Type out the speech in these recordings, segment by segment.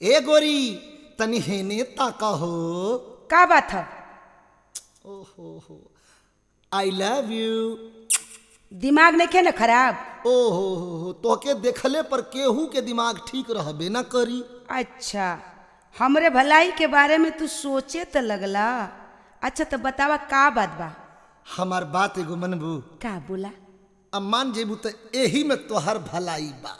ए गोरी तनी हेने ताका हो। का बात है? ओहो हो, आई लव यू। दिमाग नहीं के ना खराब? ओहो हो, तोके देखले पर केहू के दिमाग ठीक रहबे ना करी। अच्छा, हमरे भलाई के बारे में तू सोचे तो लगला। अच्छा तो बतावा का बात बा? हमार बात एगो मनबू? का बोला? अब मान जेबू तो यही में तोहर भलाई बा।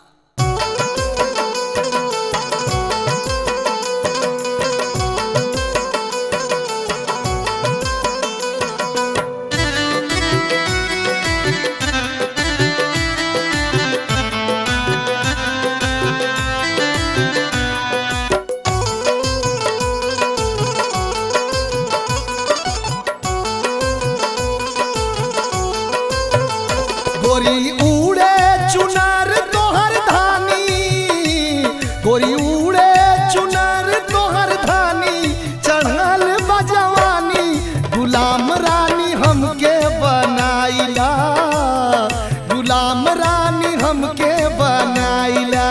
गोरी उड़े चुनर तोहर धानी, गोरी उड़े चुनर तोहर धानी, चढ़ल बजवानी गुलाम रानी हमके बनाइला, गुलाम रानी हमके बनाइला।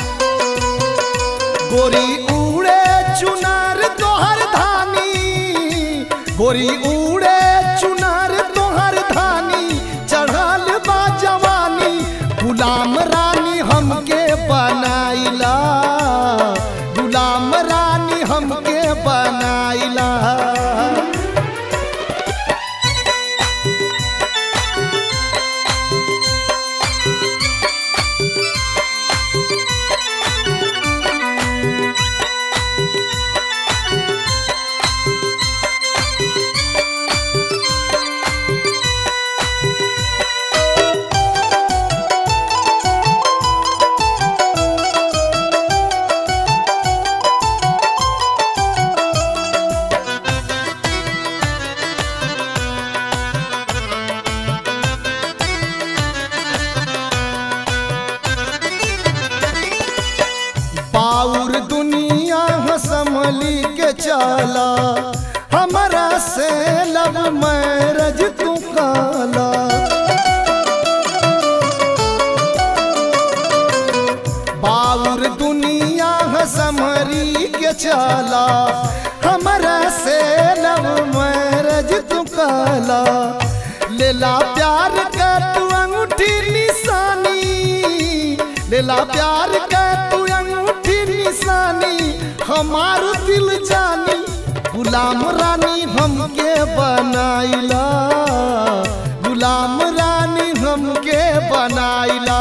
गोरी उड़े चुनर तोहर धानी, गोरी उड़े चुनर तोहर धानी, चढ़ल जवानी गुलाम रानी हमके बनाइला, गुलाम रानी हमके बनाइला। बाउर दुनिया संभली के चला, हमरा से लव मैरिज तू काला। बाउर दुनिया संभली के चला, हमरा से लव मैरिज तू काला। लेला प्यार का तू अंगूठी निशानी, लेला प्यार का तू निशानी, हमार दिल जानी गुलाम रानी हमके बनाइला, गुलाम रानी हमके बनाइला।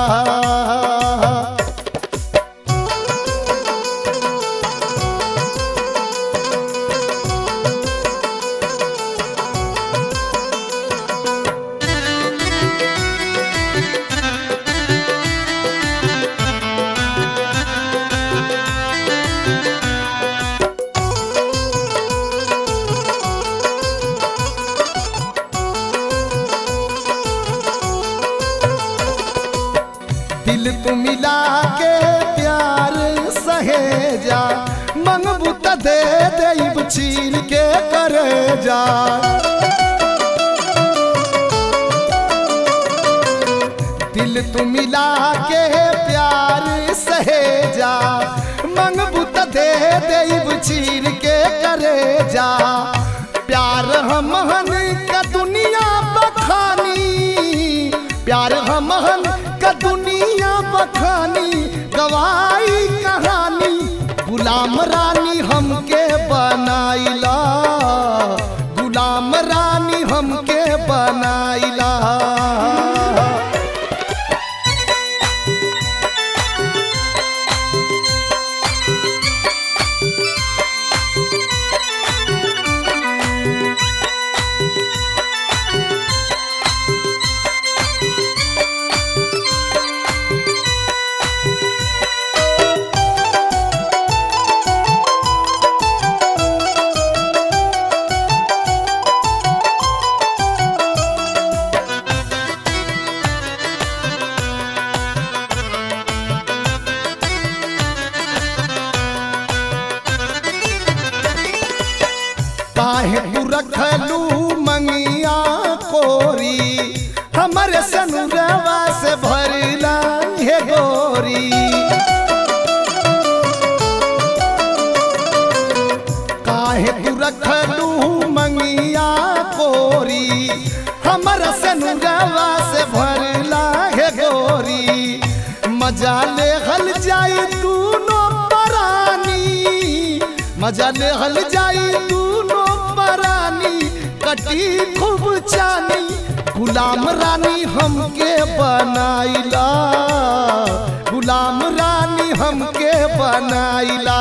दिल तू मिला के प्यार सहेजा, मंगबू त दे देब छीन के करे जा। दिल तू मिला के प्यार सहेजा, मंगबू त दे देब छीन के करे जा। प्यार हमहन का दुनिया बखानी, प्यार हमहन का दुनिया बखानी, गवाई कहानी गुलाम रानी हमके बनाइला, गुलाम रानी हमके बनाइला। काहे तू रखलू मंगिया कोरी, हमरे सनुरवा से भरला हे गोरी। मजा ले हल जाई दूनो परानी कटी खूब चानी गुलाम रानी हमके बनाइला गुलाम रानी हमके बनाइला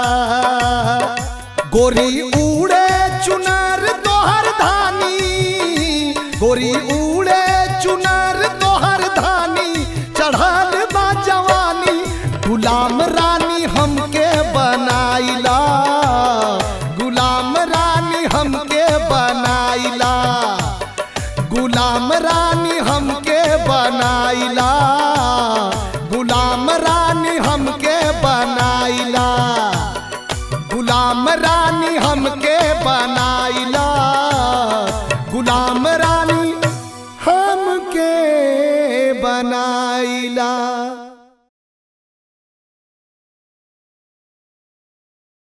गोरी उड़े चुनर तोहर धानी गोरी उड़े चुनर तोहर धानी चढ़ल बा जवानी गुलाम रानी हमके बनाइला गुलाम रानी हमके बनाइला गुलाम रानी हमके बनाइला गुलाम रानी हमके बनाइला गुलाम रानी हमके बनाइला गुलाम रानी हमके बनाइला।